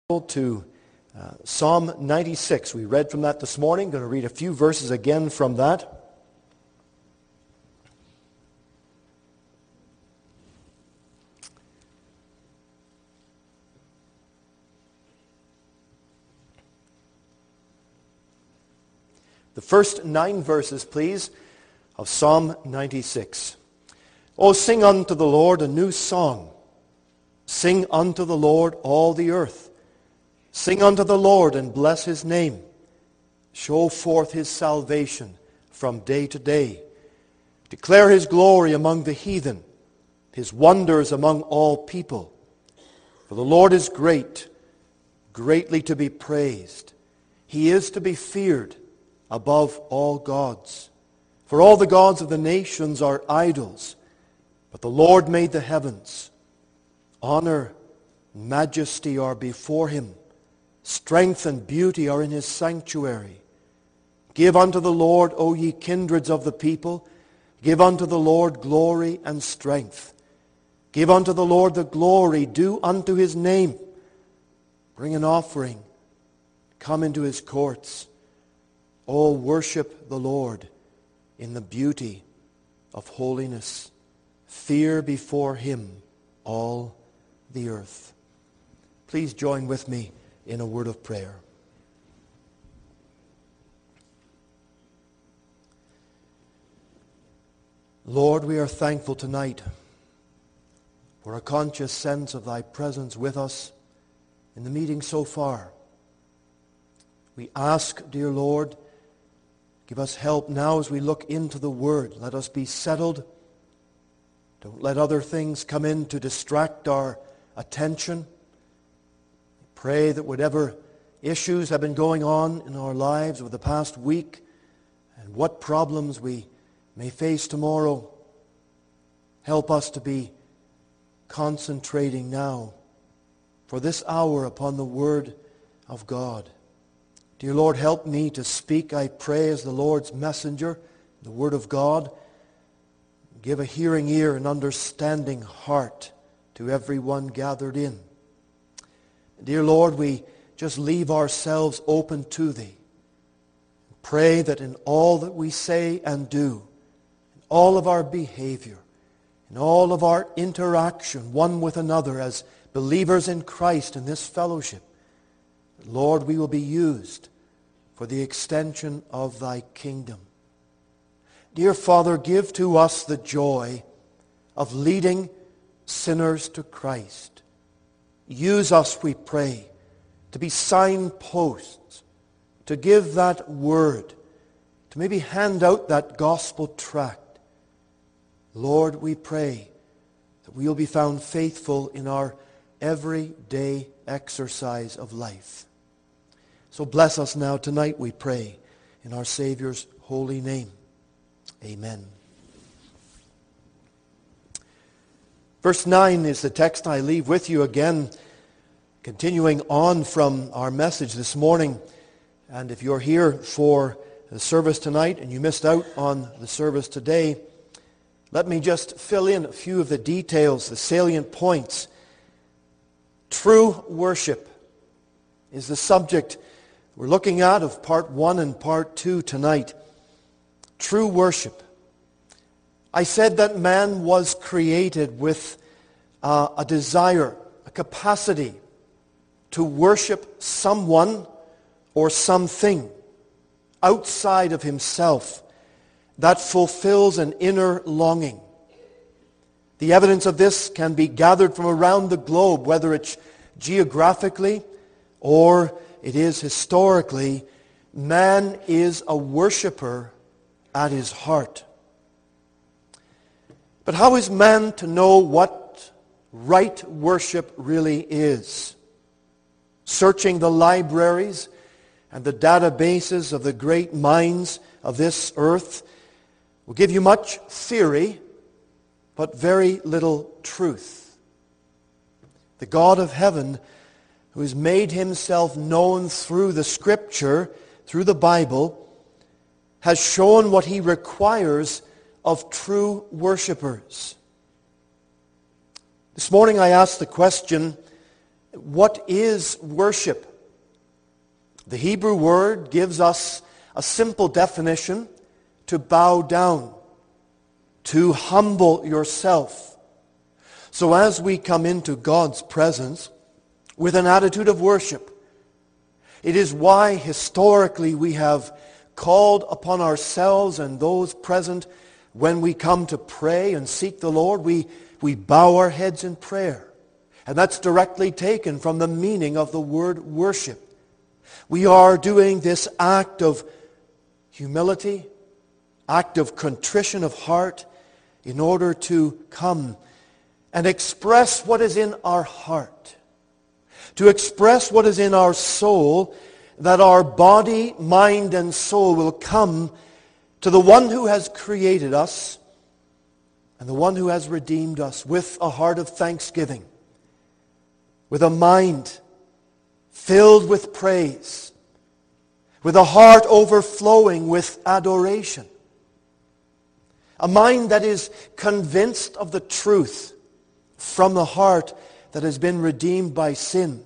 To Psalm 96. We read from that this morning. Going to read a few verses again from that. The first 9 verses, please, of Psalm 96. Oh, sing unto the Lord a new song. Sing unto the Lord all the earth. Sing unto the Lord and bless his name. Show forth his salvation from day to day. Declare his glory among the heathen, his wonders among all people. For the Lord is great, greatly to be praised. He is to be feared above all gods. For all the gods of the nations are idols, but the Lord made the heavens. Honor and majesty are before him. Strength and beauty are in his sanctuary. Give unto the Lord, O ye kindreds of the people. Give unto the Lord glory and strength. Give unto the Lord the glory due unto his name. Bring an offering. Come into his courts. All worship the Lord in the beauty of holiness. Fear before him all the earth. Please join with me in a word of prayer. Lord, we are thankful tonight for a conscious sense of thy presence with us in the meeting so far. We ask, dear Lord, give us help now as we look into the Word. Let us be settled. Don't let other things come in to distract our attention. Pray that whatever issues have been going on in our lives over the past week and what problems we may face tomorrow, help us to be concentrating now for this hour upon the Word of God. Dear Lord, help me to speak, I pray, as the Lord's messenger, the Word of God. Give a hearing ear and understanding heart to everyone gathered in. Dear Lord, we just leave ourselves open to Thee. Pray that in all that we say and do, in all of our behavior, in all of our interaction one with another as believers in Christ in this fellowship, Lord, we will be used for the extension of Thy kingdom. Dear Father, give to us the joy of leading sinners to Christ. Use us, we pray, to be signposts, to give that word, to maybe hand out that gospel tract. Lord, we pray that we will be found faithful in our everyday exercise of life. So bless us now tonight, we pray, in our Savior's holy name. Amen. Verse 9 is the text I leave with you again, continuing on from our message this morning. And if you're here for the service tonight and you missed out on the service today, let me just fill in a few of the details, the salient points. True worship is the subject we're looking at of part 1 and part 2 tonight. True worship. I said that man was created with a desire, a capacity to worship someone or something outside of himself that fulfills an inner longing. The evidence of this can be gathered from around the globe, whether it's geographically or it is historically. Man is a worshiper at his heart. But how is man to know what right worship really is? Searching the libraries and the databases of the great minds of this earth will give you much theory, but very little truth. The God of heaven, who has made himself known through the Scripture, through the Bible, has shown what he requires of true worshipers. This morning I asked the question, What is worship? The Hebrew word gives us a simple definition: to bow down, to humble yourself. So as we come into God's presence with an attitude of worship, it is why historically we have called upon ourselves and those present when we come to pray and seek the Lord, we bow our heads in prayer. And that's directly taken from the meaning of the word worship. We are doing this act of humility, act of contrition of heart, in order to come and express what is in our heart, to express what is in our soul, that our body, mind, and soul will come to the one who has created us and the one who has redeemed us with a heart of thanksgiving, with a mind filled with praise, with a heart overflowing with adoration, a mind that is convinced of the truth from the heart that has been redeemed by sin.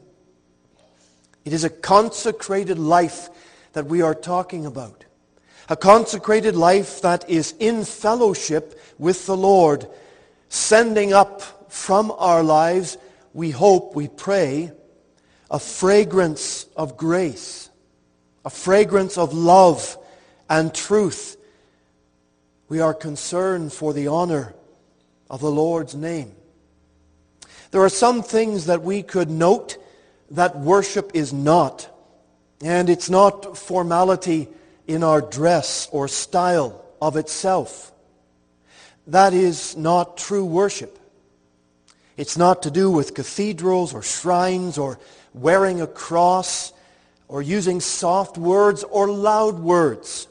It is a consecrated life that we are talking about. A consecrated life that is in fellowship with the Lord, sending up from our lives, we hope, we pray, a fragrance of grace, a fragrance of love and truth. We are concerned for the honor of the Lord's name. There are some things that we could note that worship is not. And it's not formality in our dress or style of itself. That is not true worship. It's not to do with cathedrals or shrines or wearing a cross or using soft words or loud words.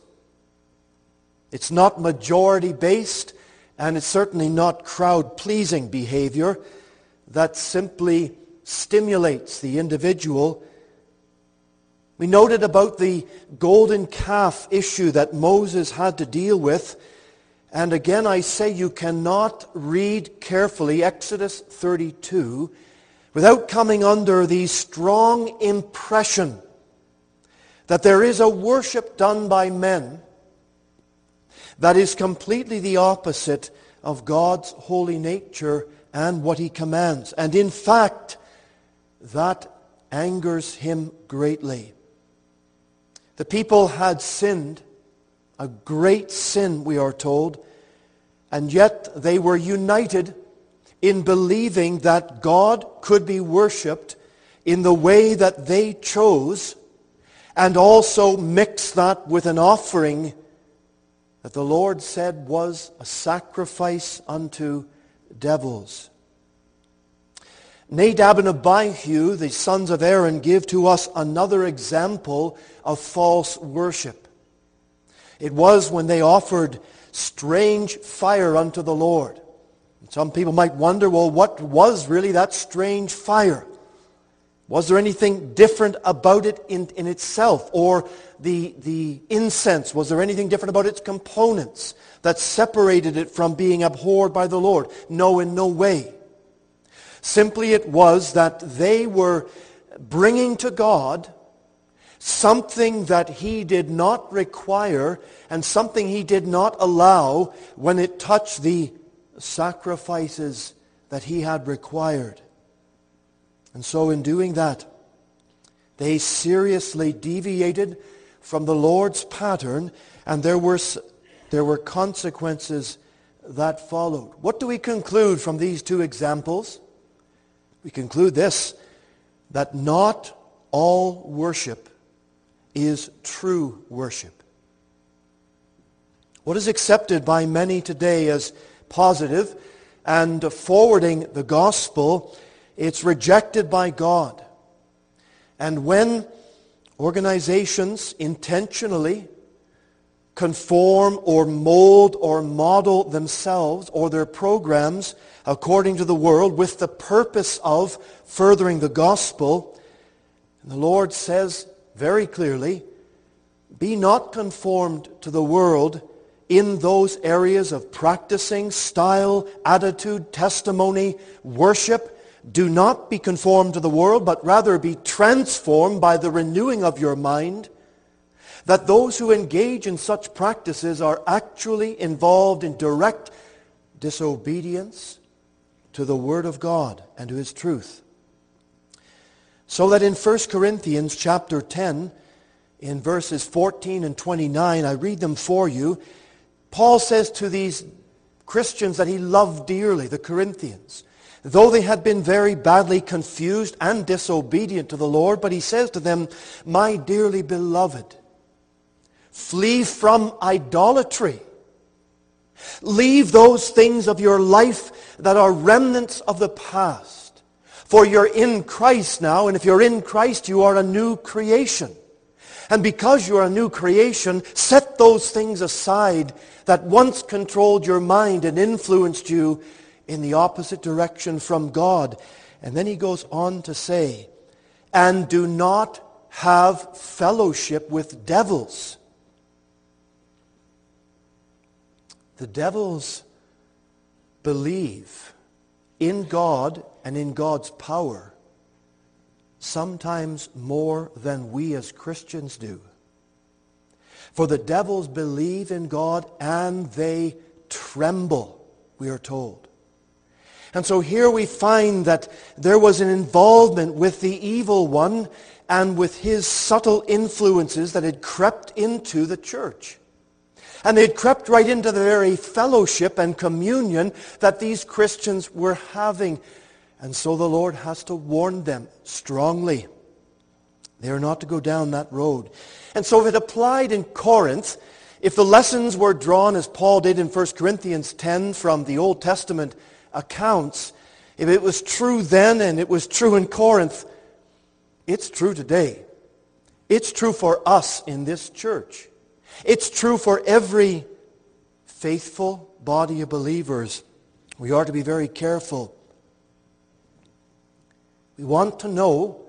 It's not majority-based, and it's certainly not crowd-pleasing behavior that simply stimulates the individual. We noted about the golden calf issue that Moses had to deal with. And again, I say you cannot read carefully Exodus 32 without coming under the strong impression that there is a worship done by men that is completely the opposite of God's holy nature and what He commands. And in fact, that angers Him greatly. The people had sinned, a great sin, we are told, and yet they were united in believing that God could be worshipped in the way that they chose, and also mix that with an offering that the Lord said was a sacrifice unto devils. Nadab and Abihu, the sons of Aaron, give to us another example of false worship. It was when they offered strange fire unto the Lord. Some people might wonder, well, what was really that strange fire? Was there anything different about it in itself? Or the incense, was there anything different about its components that separated it from being abhorred by the Lord? No, in no way. Simply it was that they were bringing to God something that He did not require and something He did not allow when it touched the sacrifices that He had required. And so in doing that, they seriously deviated from the Lord's pattern, and there were consequences that followed. What do we conclude from these two examples? We conclude this, that not all worship is true worship. What is accepted by many today as positive and forwarding the gospel, it's rejected by God. And when organizations intentionally conform or mold or model themselves or their programs according to the world with the purpose of furthering the gospel, the Lord says very clearly, be not conformed to the world in those areas of practicing, style, attitude, testimony, worship, do not be conformed to the world, but rather be transformed by the renewing of your mind, that those who engage in such practices are actually involved in direct disobedience to the Word of God and to His truth. So that in 1 Corinthians chapter 10, in verses 14 and 29, I read them for you, Paul says to these Christians that he loved dearly, the Corinthians, though they had been very badly confused and disobedient to the Lord, but he says to them, my dearly beloved, flee from idolatry. Leave those things of your life that are remnants of the past. For you're in Christ now, and if you're in Christ, you are a new creation. And because you are a new creation, set those things aside that once controlled your mind and influenced you in the opposite direction from God. And then he goes on to say, and do not have fellowship with devils. The devils believe in God and in God's power sometimes more than we as Christians do. For the devils believe in God and they tremble, we are told. And so here we find that there was an involvement with the evil one and with his subtle influences that had crept into the church. And they had crept right into the very fellowship and communion that these Christians were having. And so the Lord has to warn them strongly. They are not to go down that road. And so if it applied in Corinth, if the lessons were drawn as Paul did in 1 Corinthians 10 from the Old Testament accounts, if it was true then and it was true in Corinth, it's true today. It's true for us in this church. It's true for every faithful body of believers. We are to be very careful. We want to know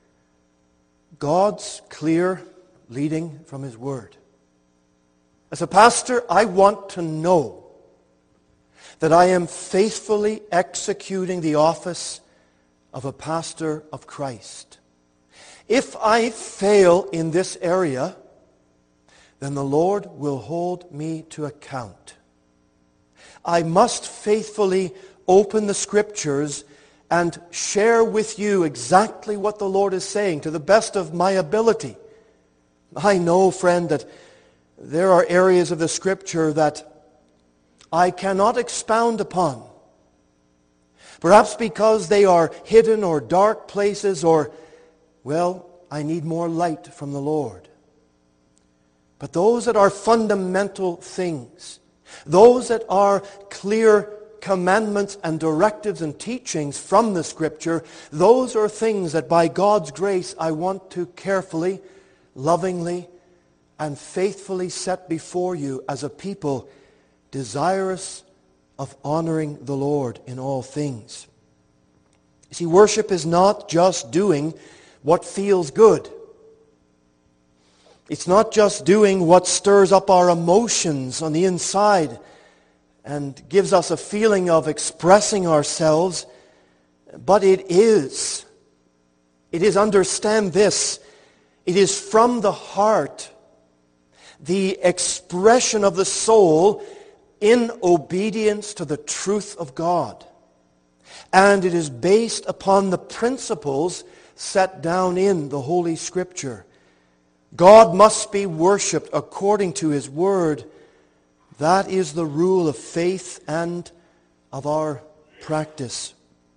God's clear leading from His Word. As a pastor, I want to know that I am faithfully executing the office of a pastor of Christ. If I fail in this area, then the Lord will hold me to account. I must faithfully open the Scriptures and share with you exactly what the Lord is saying to the best of my ability. I know, friend, that there are areas of the Scripture that I cannot expound upon. Perhaps because they are hidden or dark places or, well, I need more light from the Lord. But those that are fundamental things, those that are clear commandments and directives and teachings from the Scripture, those are things that by God's grace I want to carefully, lovingly, and faithfully set before you as a people desirous of honoring the Lord in all things. You see, worship is not just doing what feels good. It's not just doing what stirs up our emotions on the inside and gives us a feeling of expressing ourselves, but it is, understand this, it is from the heart, the expression of the soul in obedience to the truth of God. And it is based upon the principles set down in the Holy Scripture. God must be worshipped according to His Word. That is the rule of faith and of our practice.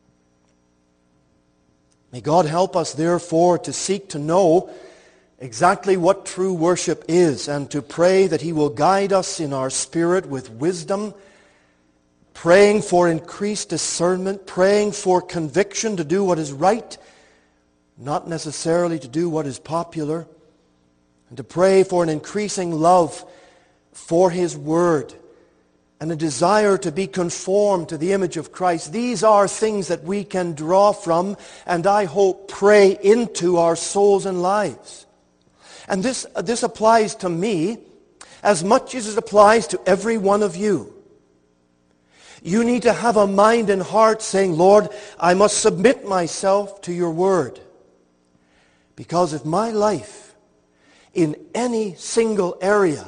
May God help us, therefore, to seek to know exactly what true worship is and to pray that He will guide us in our spirit with wisdom, praying for increased discernment, praying for conviction to do what is right, not necessarily to do what is popular, and to pray for an increasing love for His Word and a desire to be conformed to the image of Christ. These are things that we can draw from and I hope pray into our souls and lives. And this applies to me as much as it applies to every one of you. You need to have a mind and heart saying, Lord, I must submit myself to your word. Because if my life in any single area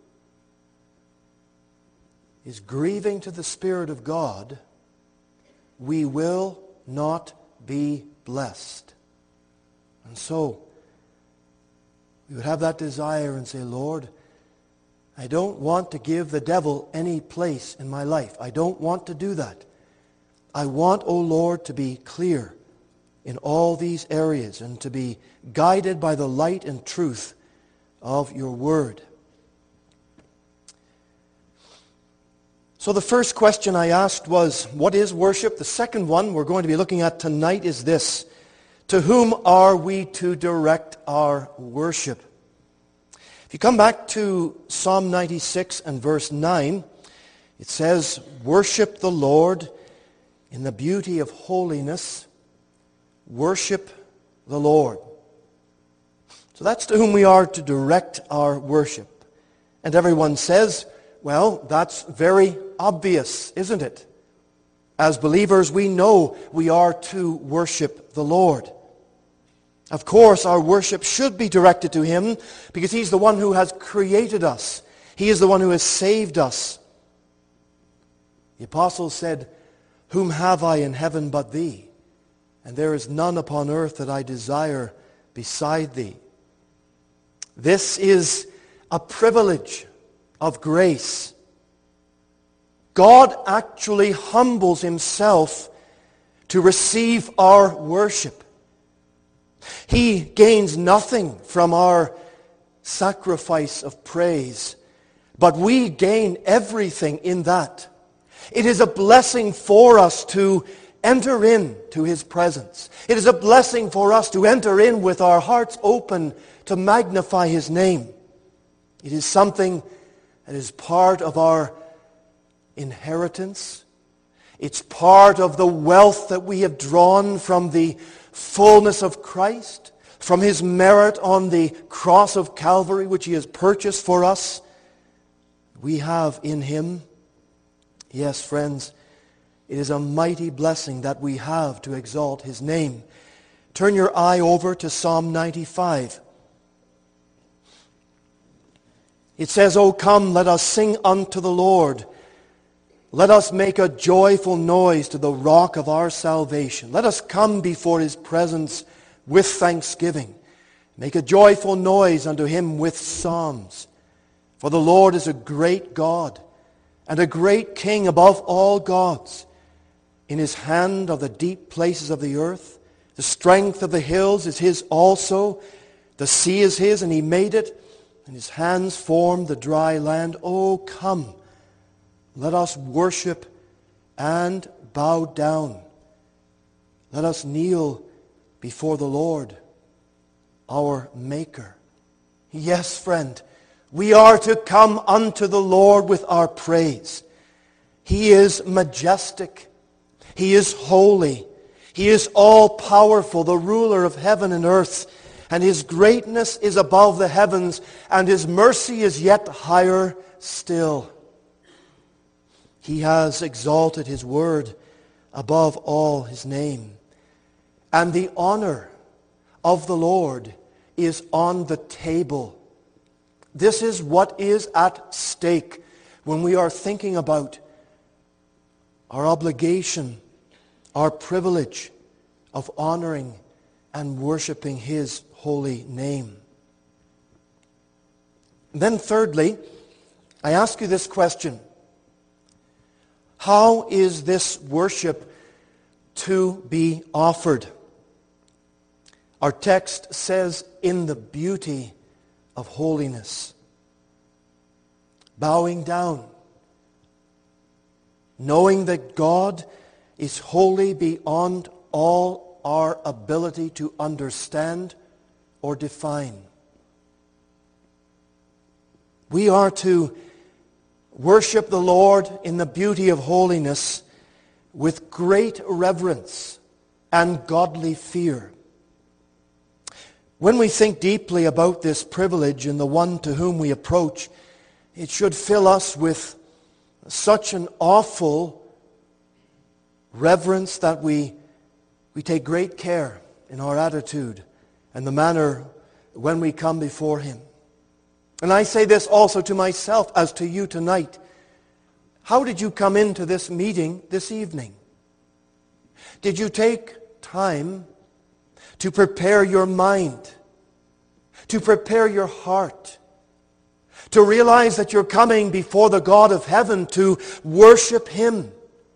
is grieving to the Spirit of God, we will not be blessed. And so, we would have that desire and say, Lord, I don't want to give the devil any place in my life. I don't want to do that. I want, O Lord, to be clear in all these areas and to be guided by the light and truth of your word. So the first question I asked was, what is worship? The second one we're going to be looking at tonight is this: to whom are we to direct our worship? If you come back to Psalm 96 and verse 9, it says, worship the Lord in the beauty of holiness. Worship the Lord. So that's to whom we are to direct our worship. And everyone says, well, that's very obvious, isn't it? As believers, we know we are to worship the Lord. Of course, our worship should be directed to Him because He's the one who has created us. He is the one who has saved us. The apostle said, whom have I in heaven but Thee? And there is none upon earth that I desire beside Thee. This is a privilege of grace. God actually humbles Himself to receive our worship. He gains nothing from our sacrifice of praise, but we gain everything in that. It is a blessing for us to enter into His presence. It is a blessing for us to enter in with our hearts open to magnify His name. It is something that is part of our inheritance. It's part of the wealth that we have drawn from the fullness of Christ, from His merit on the cross of Calvary, which He has purchased for us. We have in Him. Yes, friends, it is a mighty blessing that we have to exalt His name. Turn your eye over to Psalm 95. It says, O come, let us sing unto the Lord. Let us make a joyful noise to the rock of our salvation. Let us come before His presence with thanksgiving. Make a joyful noise unto Him with psalms. For the Lord is a great God and a great King above all gods. In His hand are the deep places of the earth. The strength of the hills is His also. The sea is His, and He made it, and His hands formed the dry land. O come, let us worship and bow down. Let us kneel before the Lord, our Maker. Yes, friend, we are to come unto the Lord with our praise. He is majestic. He is holy. He is all-powerful, the ruler of heaven and earth. And His greatness is above the heavens, and His mercy is yet higher still. He has exalted His word above all His name. And the honor of the Lord is on the table. This is what is at stake when we are thinking about our obligation, our privilege of honoring and worshiping His holy name. Then thirdly, I ask you this question: how is this worship to be offered? Our text says, in the beauty of holiness. Bowing down, knowing that God is holy beyond all our ability to understand or define. We are to worship the Lord in the beauty of holiness with great reverence and godly fear. When we think deeply about this privilege and the one to whom we approach, it should fill us with such an awful reverence that we take great care in our attitude and the manner when we come before Him. And I say this also to myself as to you tonight. How did you come into this meeting this evening? Did you take time to prepare your mind, to prepare your heart, to realize that you're coming before the God of heaven to worship Him?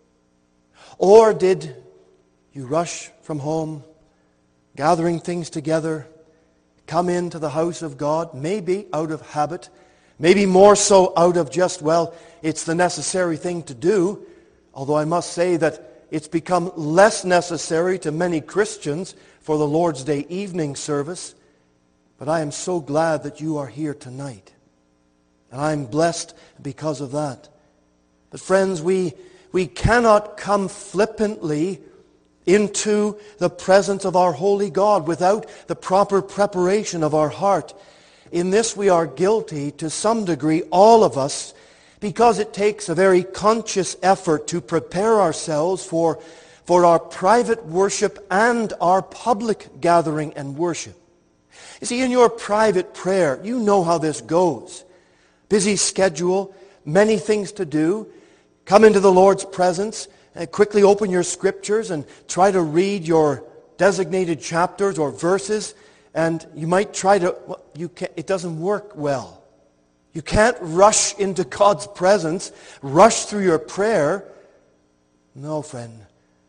Or did you rush from home, gathering things together, come into the house of God, maybe out of habit, maybe more so out of just, well, it's the necessary thing to do, although I must say that it's become less necessary to many Christians for the Lord's Day evening service. But I am so glad that you are here tonight. And I'm blessed because of that. But friends, we cannot come flippantly into the presence of our holy God without the proper preparation of our heart. In this we are guilty to some degree, all of us, because it takes a very conscious effort to prepare ourselves for our private worship and our public gathering and worship. You see, in your private prayer, you know how this goes. Busy schedule, many things to do. Come into the Lord's presence, quickly open your scriptures and try to read your designated chapters or verses, and you might try to, it doesn't work well. You can't rush into God's presence, rush through your prayer. No, friend.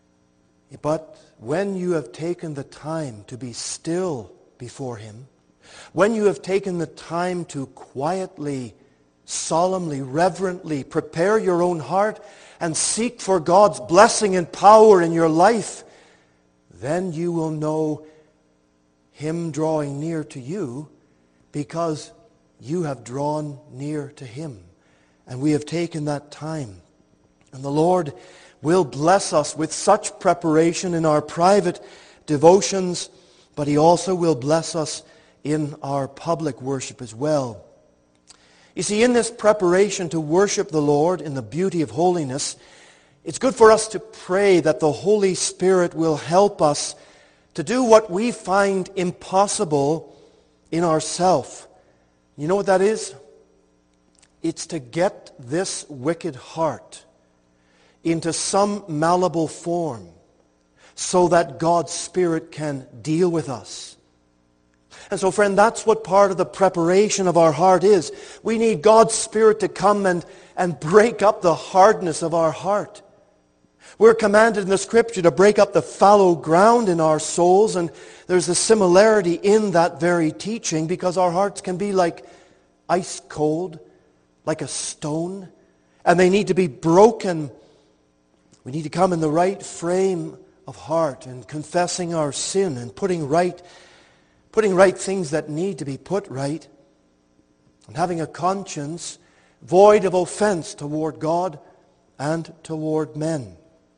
But when you have taken the time to be still before Him, when you have taken the time to quietly, solemnly, reverently prepare your own heart and seek for God's blessing and power in your life, then you will know Him drawing near to you because you have drawn near to Him. And we have taken that time. And the Lord will bless us with such preparation in our private devotions, but He also will bless us in our public worship as well. You see, in this preparation to worship the Lord in the beauty of holiness, it's good for us to pray that the Holy Spirit will help us to do what we find impossible in ourselves. You know what that is? It's to get this wicked heart into some malleable form so that God's Spirit can deal with us. And so, friend, that's what part of the preparation of our heart is. We need God's Spirit to come and break up the hardness of our heart. We're commanded in the Scripture to break up the fallow ground in our souls, and there's a similarity in that very teaching because our hearts can be like ice cold, like a stone, and they need to be broken. We need to come in the right frame of heart and confessing our sin and putting right things that need to be put right, and having a conscience void of offense toward God and toward men.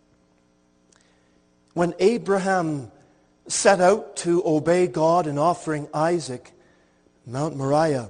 When Abraham set out to obey God in offering Isaac, Mount Moriah,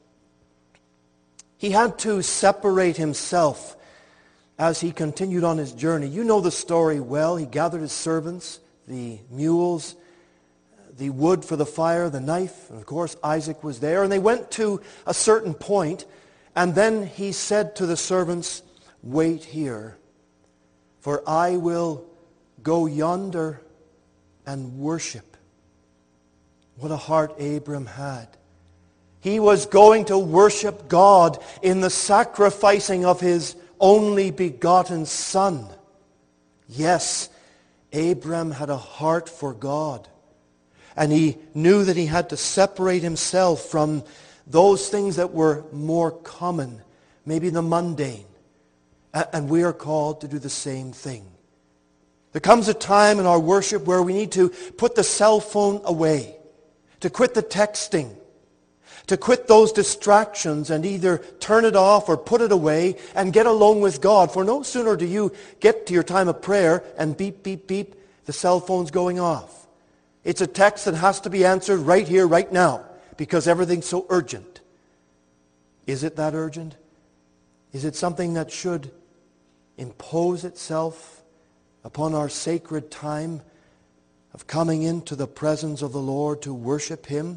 he had to separate himself as he continued on his journey. You know the story well. He gathered his servants, the mules, the wood for the fire, the knife, and of course Isaac was there. And they went to a certain point, and then he said to the servants, "Wait here, for I will go yonder and worship." What a heart Abram had. He was going to worship God in the sacrificing of his only begotten Son. Yes, Abram had a heart for God. And he knew that he had to separate himself from those things that were more common, maybe the mundane. And we are called to do the same thing. There comes a time in our worship where we need to put the cell phone away, to quit the texting, to quit those distractions and either turn it off or put it away and get alone with God. For no sooner do you get to your time of prayer and beep, beep, beep, the cell phone's going off. It's a text that has to be answered right here, right now, because everything's so urgent. Is it that urgent? Is it something that should impose itself upon our sacred time of coming into the presence of the Lord to worship Him.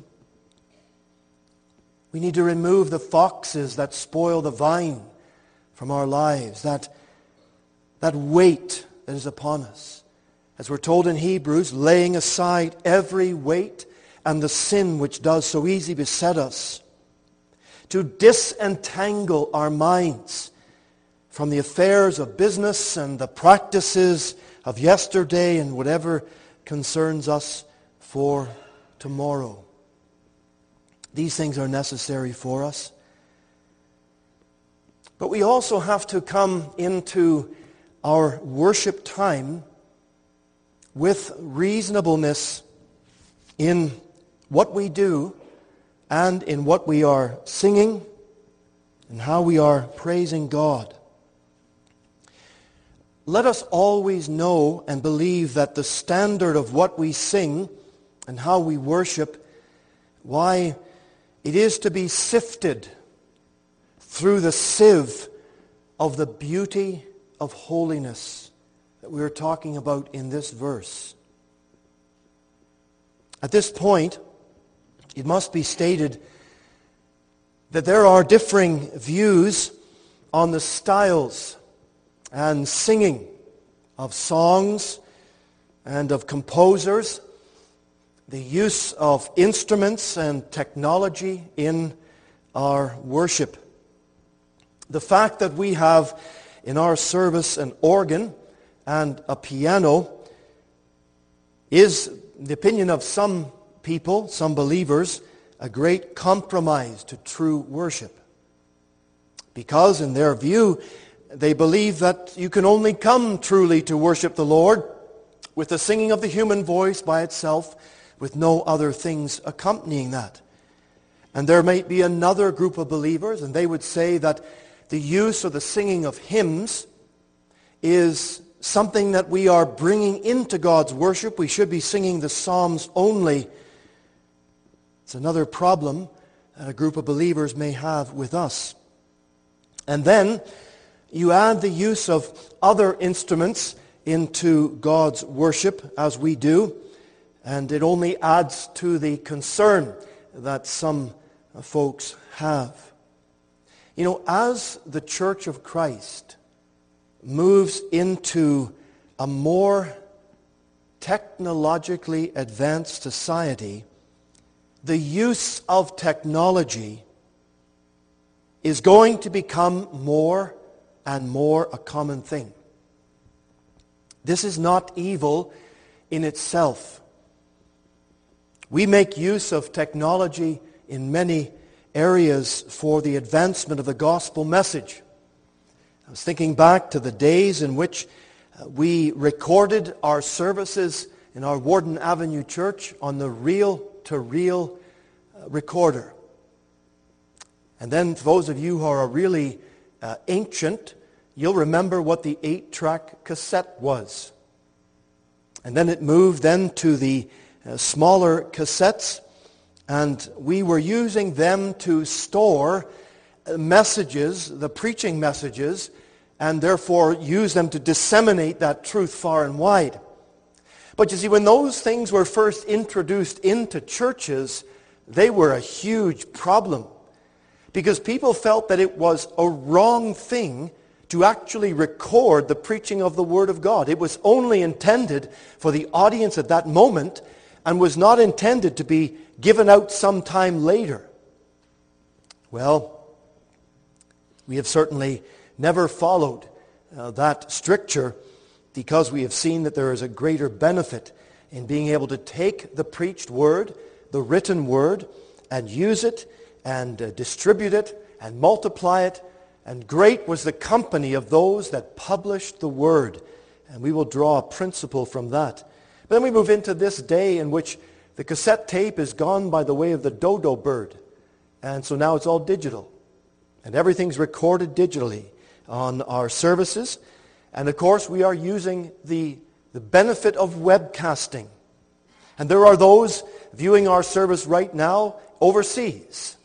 We need to remove the foxes that spoil the vine from our lives, that weight that is upon us. As we're told in Hebrews, laying aside every weight and the sin which does so easily beset us, to disentangle our minds from the affairs of business and the practices of yesterday and whatever concerns us for tomorrow. These things are necessary for us. But we also have to come into our worship time with reasonableness in what we do and in what we are singing and how we are praising God. Let us always know and believe that the standard of what we sing and how we worship, why it is to be sifted through the sieve of the beauty of holiness that we are talking about in this verse. At this point, it must be stated that there are differing views on the styles and singing of songs and of composers, the use of instruments and technology in our worship. The fact that we have in our service an organ and a piano is, in the opinion of some people, some believers, a great compromise to true worship. Because in their view, they believe that you can only come truly to worship the Lord with the singing of the human voice by itself, with no other things accompanying that. And there might be another group of believers, and they would say that the use of the singing of hymns is something that we are bringing into God's worship. We should be singing the Psalms only. It's another problem that a group of believers may have with us. And then you add the use of other instruments into God's worship, as we do, and it only adds to the concern that some folks have. You know, as the Church of Christ moves into a more technologically advanced society, the use of technology is going to become more and more a common thing. This is not evil in itself. We make use of technology in many areas for the advancement of the gospel message. I was thinking back to the days in which we recorded our services in our Warden Avenue Church on the reel-to-reel recorder. And then for those of you who are really ancient, you'll remember what the 8-track cassette was. And then it moved then to the smaller cassettes, and we were using them to store messages, the preaching messages, and therefore use them to disseminate that truth far and wide. But you see, when those things were first introduced into churches, they were a huge problem, because people felt that it was a wrong thing to actually record the preaching of the Word of God. It was only intended for the audience at that moment and was not intended to be given out sometime later. Well, we have certainly never followed that stricture, because we have seen that there is a greater benefit in being able to take the preached word, the written word, and use it and distribute it and multiply it. And great was the company of those that published the word. And we will draw a principle from that. But then we move into this day in which the cassette tape is gone by the way of the dodo bird. And so now it's all digital. And everything's recorded digitally on our services. And of course we are using the benefit of webcasting. And there are those viewing our service right now overseas.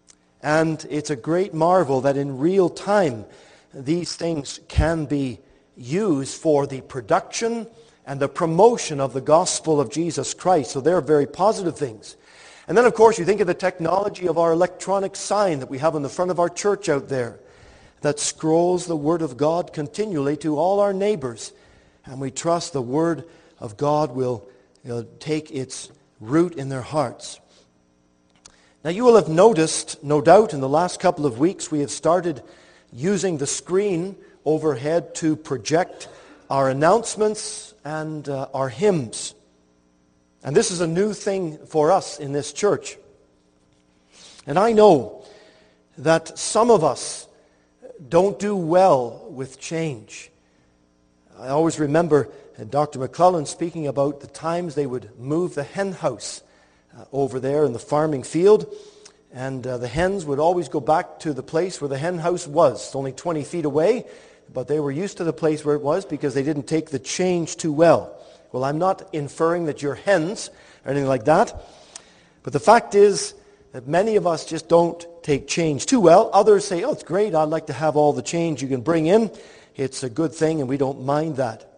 And it's a great marvel that in real time these things can be use for the production and the promotion of the gospel of Jesus Christ. So they're very positive things. And then, of course, you think of the technology of our electronic sign that we have on the front of our church out there that scrolls the Word of God continually to all our neighbors. And we trust the Word of God will take its root in their hearts. Now, you will have noticed, no doubt, in the last couple of weeks, we have started using the screen overhead to project our announcements and our hymns. And this is a new thing for us in this church. And I know that some of us don't do well with change. I always remember Dr. McClellan speaking about the times they would move the hen house over there in the farming field, and the hens would always go back to the place where the hen house was. It's only 20 feet away, but they were used to the place where it was because they didn't take the change too well. Well, I'm not inferring that you're hens or anything like that, but the fact is that many of us just don't take change too well. Others say, oh, it's great, I'd like to have all the change you can bring in. It's a good thing, and we don't mind that.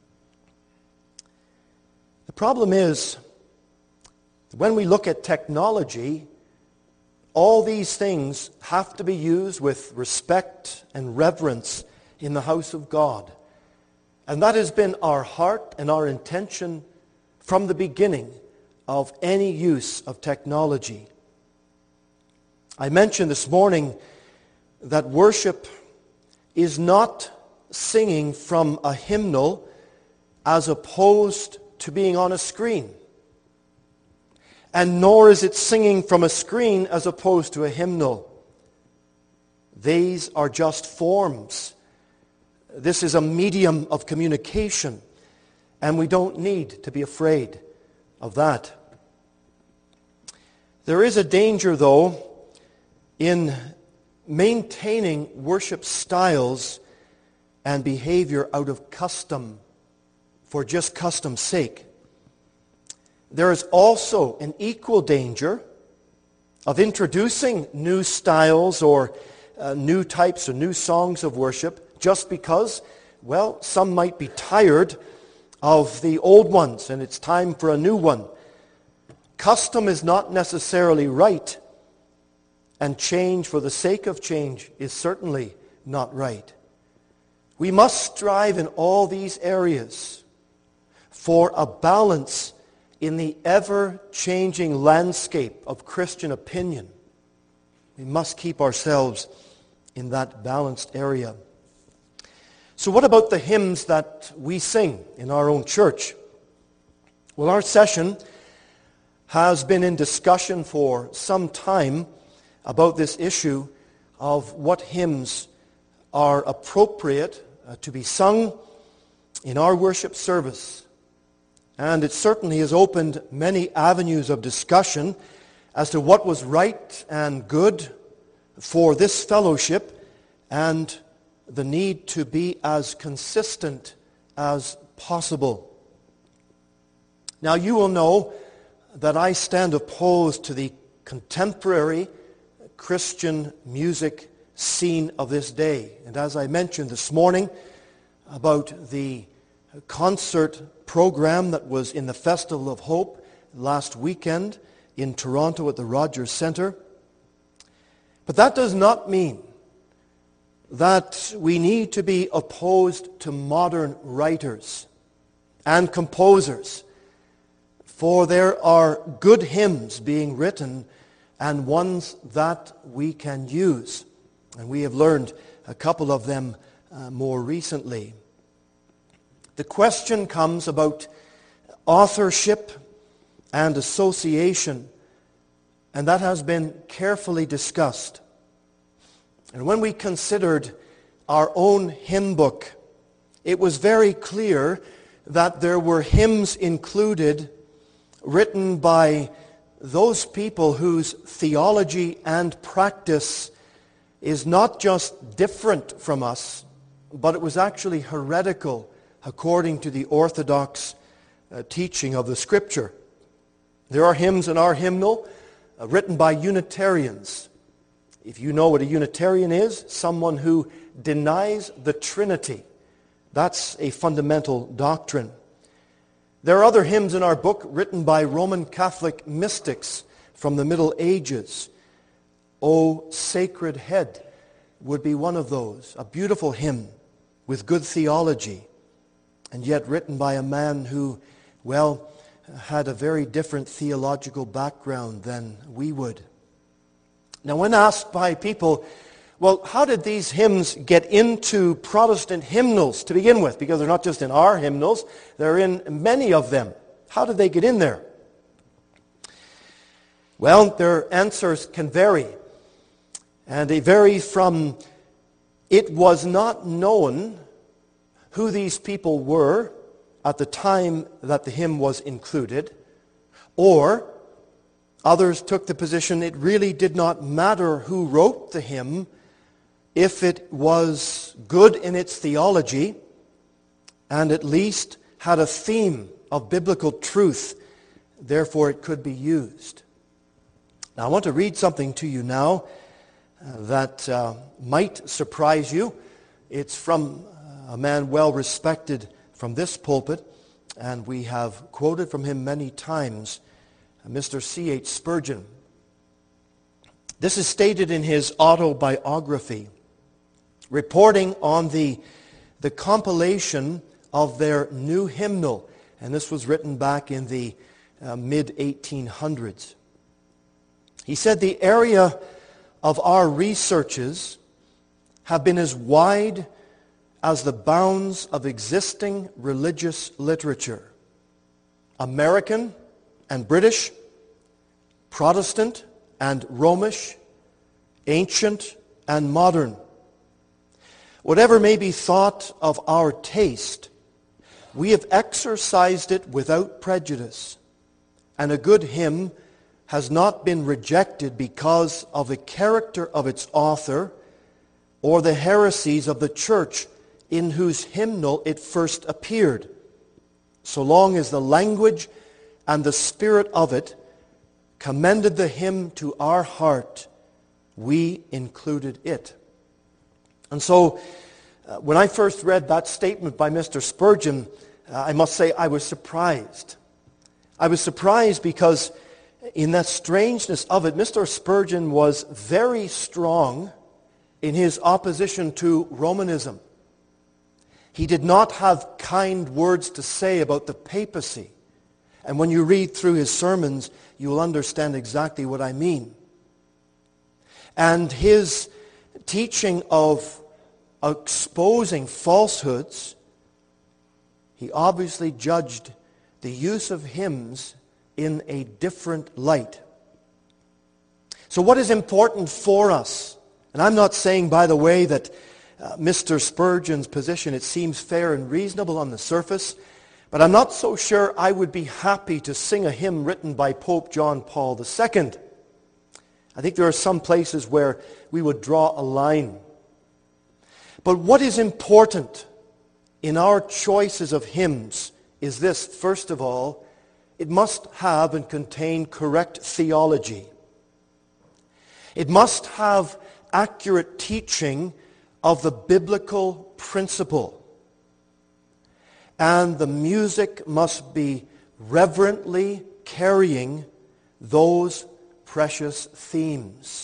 The problem is, when we look at technology, all these things have to be used with respect and reverence in the house of God. And that has been our heart and our intention from the beginning of any use of technology. I mentioned this morning that worship is not singing from a hymnal as opposed to being on a screen. And nor is it singing from a screen as opposed to a hymnal. These are just forms. This is a medium of communication, and we don't need to be afraid of that. There is a danger, though, in maintaining worship styles and behavior out of custom, for just custom's sake. There is also an equal danger of introducing new styles or new types or new songs of worship just because, well, some might be tired of the old ones and it's time for a new one. Custom is not necessarily right, and change for the sake of change is certainly not right. We must strive in all these areas for a balance in the ever-changing landscape of Christian opinion. We must keep ourselves in that balanced area. So what about the hymns that we sing in our own church? Well, our session has been in discussion for some time about this issue of what hymns are appropriate to be sung in our worship service. And it certainly has opened many avenues of discussion as to what was right and good for this fellowship and the need to be as consistent as possible. Now, you will know that I stand opposed to the contemporary Christian music scene of this day. And as I mentioned this morning about the concert program that was in the Festival of Hope last weekend in Toronto at the Rogers Centre. But that does not mean that we need to be opposed to modern writers and composers, for there are good hymns being written and ones that we can use. And we have learned a couple of them more recently. The question comes about authorship and association, and that has been carefully discussed. And when we considered our own hymn book, it was very clear that there were hymns included written by those people whose theology and practice is not just different from us, but it was actually heretical according to the orthodox teaching of the Scripture. There are hymns in our hymnal written by Unitarians. If you know what a Unitarian is, someone who denies the Trinity. That's a fundamental doctrine. There are other hymns in our book written by Roman Catholic mystics from the Middle Ages. O Sacred Head would be one of those, a beautiful hymn with good theology, and yet written by a man who, well, had a very different theological background than we would. Now, when asked by people, well, how did these hymns get into Protestant hymnals to begin with? Because they're not just in our hymnals, they're in many of them. How did they get in there? Well, their answers can vary. And they vary from, it was not known who these people were at the time that the hymn was included, or others took the position it really did not matter who wrote the hymn if it was good in its theology and at least had a theme of biblical truth, therefore it could be used. Now I want to read something to you now that might surprise you. It's from a man well respected from this pulpit, and we have quoted from him many times, Mr. C.H. Spurgeon. This is stated in his autobiography, reporting on the compilation of their new hymnal, and this was written back in the mid-1800s. He said, the area of our researches have been as wide as the bounds of existing religious literature. American and British, Protestant and Romish, ancient and modern. Whatever may be thought of our taste, we have exercised it without prejudice, and a good hymn has not been rejected because of the character of its author or the heresies of the church in whose hymnal it first appeared, so long as the language and the spirit of it commended the hymn to our heart, we included it. And so, when I first read that statement by Mr. Spurgeon, I must say I was surprised. I was surprised because in that strangeness of it, Mr. Spurgeon was very strong in his opposition to Romanism. He did not have kind words to say about the papacy. And when you read through his sermons, you will understand exactly what I mean. And his teaching of exposing falsehoods, he obviously judged the use of hymns in a different light. So what is important for us? And I'm not saying, by the way, that Mr. Spurgeon's position, it seems fair and reasonable on the surface, but I'm not so sure I would be happy to sing a hymn written by Pope John Paul II. I think there are some places where we would draw a line. But what is important in our choices of hymns is this: first of all, it must have and contain correct theology. It must have accurate teaching of the biblical principle. And the music must be reverently carrying those precious themes.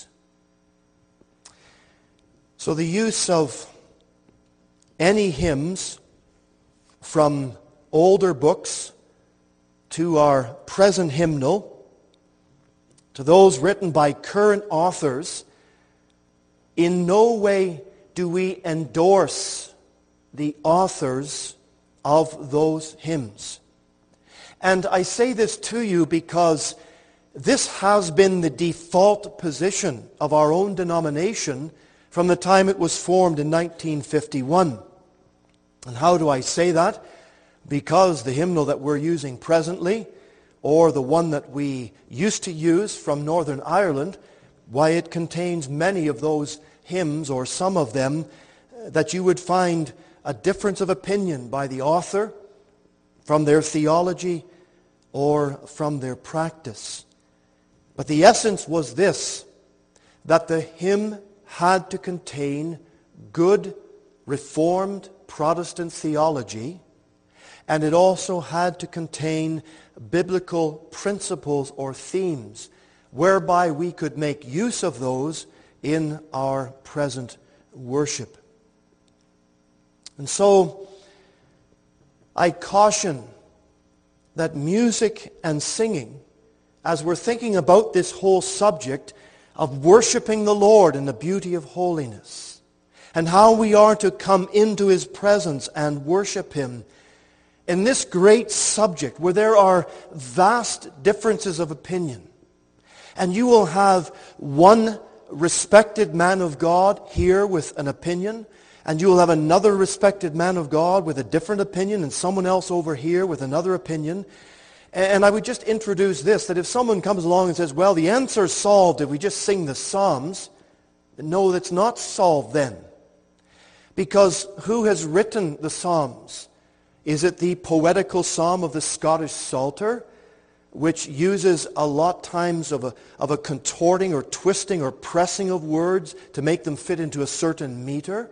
So the use of any hymns from older books to our present hymnal, to those written by current authors, in no way do we endorse the authors of those hymns. And I say this to you because this has been the default position of our own denomination from the time it was formed in 1951. And how do I say that? Because the hymnal that we're using presently, or the one that we used to use from Northern Ireland, why, it contains many of those hymns, or some of them, that you would find a difference of opinion by the author from their theology or from their practice. But the essence was this, that the hymn had to contain good, Reformed Protestant theology, and it also had to contain biblical principles or themes whereby we could make use of those in our present worship. And so I caution that music and singing, as we're thinking about this whole subject of worshiping the Lord in the beauty of holiness, and how we are to come into His presence and worship Him, in this great subject where there are vast differences of opinion, and you will have one respected man of God here with an opinion, and you will have another respected man of God with a different opinion, and someone else over here with another opinion. And I would just introduce this, that if someone comes along and says, well, the answer is solved if we just sing the Psalms, no, that's not solved then. Because who has written the Psalms? Is it the poetical psalm of the Scottish Psalter, which uses a lot times of a contorting or twisting or pressing of words to make them fit into a certain meter?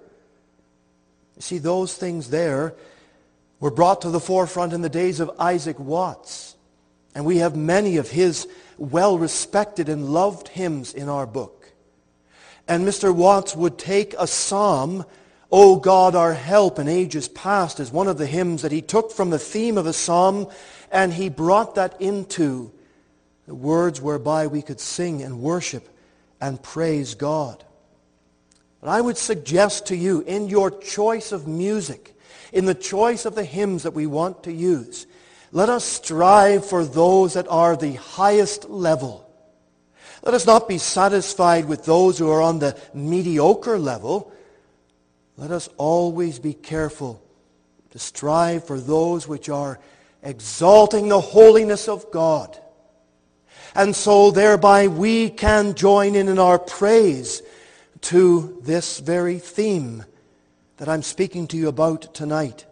You see, those things there were brought to the forefront in the days of Isaac Watts. And we have many of his well-respected and loved hymns in our book. And Mr. Watts would take a psalm, O God, our help in ages past, as one of the hymns that he took from the theme of a psalm, and he brought that into the words whereby we could sing and worship and praise God. But I would suggest to you, in your choice of music, in the choice of the hymns that we want to use, let us strive for those that are the highest level. Let us not be satisfied with those who are on the mediocre level. Let us always be careful to strive for those which are exalting the holiness of God. And so thereby we can join in our praise to this very theme that I'm speaking to you about tonight.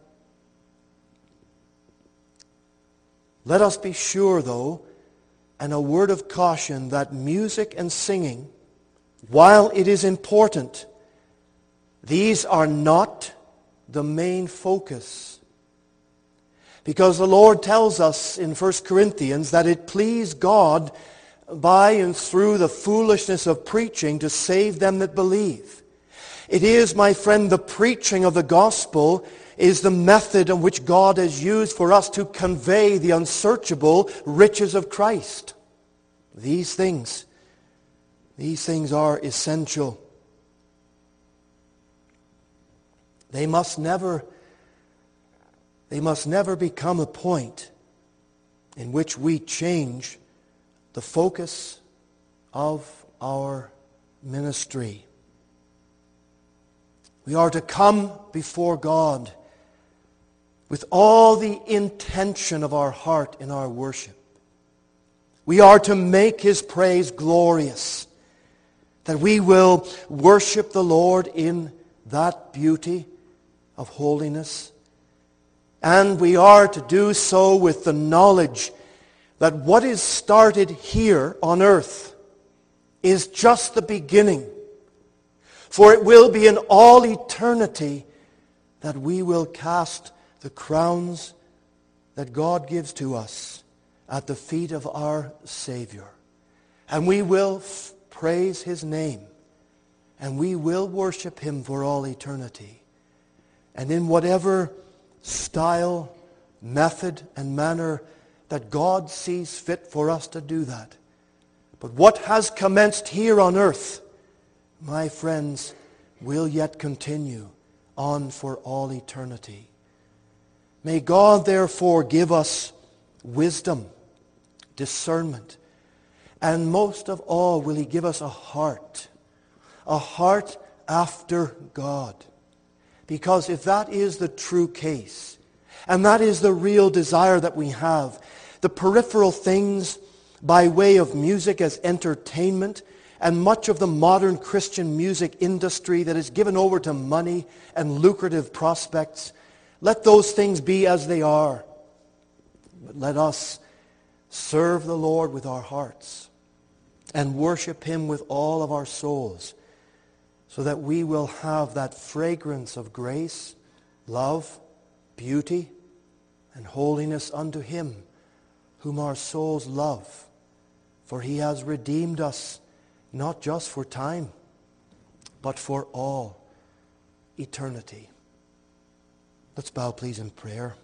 Let us be sure, though, and a word of caution, that music and singing, while it is important, these are not the main focus. Because the Lord tells us in 1 Corinthians that it pleased God by and through the foolishness of preaching to save them that believe. It is, my friend, the preaching of the gospel is the method in which God has used for us to convey the unsearchable riches of Christ. These things are essential. They must never become a point in which we change the focus of our ministry. We are to come before God with all the intention of our heart in our worship. We are to make His praise glorious, that we will worship the Lord in that beauty of holiness. And we are to do so with the knowledge that what is started here on earth is just the beginning. For it will be in all eternity that we will cast the crowns that God gives to us at the feet of our Savior. And we will praise His name. And we will worship Him for all eternity. And in whatever style, method, and manner that God sees fit for us to do that. But what has commenced here on earth, my friends, will yet continue on for all eternity. May God therefore give us wisdom, discernment, and most of all will He give us a heart after God. Because if that is the true case, and that is the real desire that we have, the peripheral things by way of music as entertainment, and much of the modern Christian music industry that is given over to money and lucrative prospects, let those things be as they are. But let us serve the Lord with our hearts and worship Him with all of our souls, so that we will have that fragrance of grace love, beauty, and holiness unto him whom our souls love. For he has redeemed us, not just for time, but for all eternity. Let's bow, please, in prayer.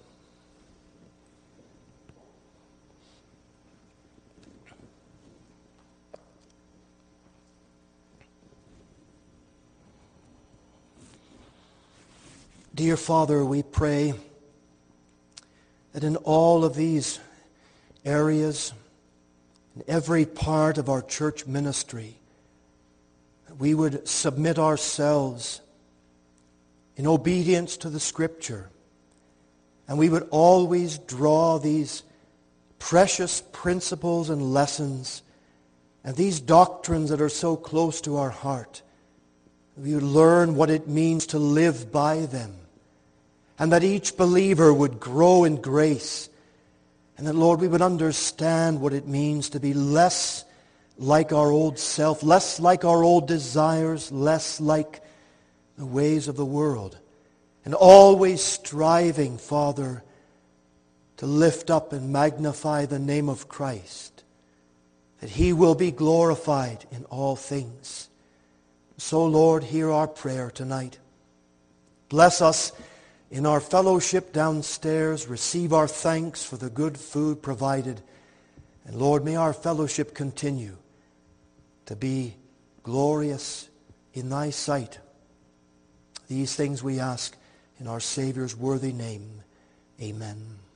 Dear Father, we pray that in all of these areas, in every part of our church ministry, we would submit ourselves in obedience to the Scripture, and we would always draw these precious principles and lessons and these doctrines that are so close to our heart. We would learn what it means to live by them, and that each believer would grow in grace, and that, Lord, we would understand what it means to be less like our old self, less like our old desires, less like the ways of the world, and always striving, Father, to lift up and magnify the name of Christ, that he will be glorified in all things. So, Lord, hear our prayer tonight. Bless us in our fellowship downstairs. Receive our thanks for the good food provided. And Lord, may our fellowship continue to be glorious in thy sight. These things we ask in our Savior's worthy name. Amen.